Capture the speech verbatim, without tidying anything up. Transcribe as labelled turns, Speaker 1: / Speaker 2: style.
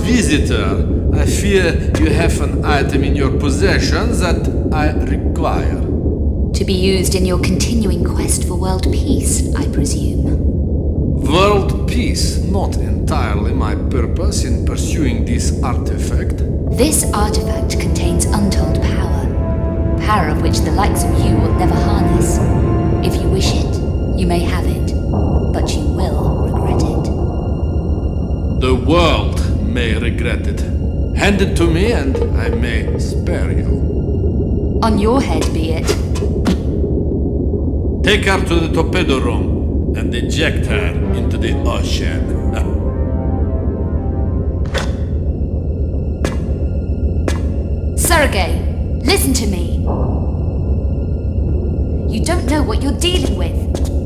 Speaker 1: visitor. I fear you have an item in your possession that I require.
Speaker 2: To be used in your continuing quest for world peace, I presume.
Speaker 1: World peace, not entirely my purpose in pursuing this artifact.
Speaker 2: This artifact contains untold power. Power of which the likes of you will never harness. If you wish it, you may have it, but you will regret it.
Speaker 1: The world may regret it. Hand it to me and I may spare you.
Speaker 2: On your head be it.
Speaker 1: Take her to the torpedo room and eject her into the ocean.
Speaker 2: Sergei, listen to me. You don't know what you're dealing with.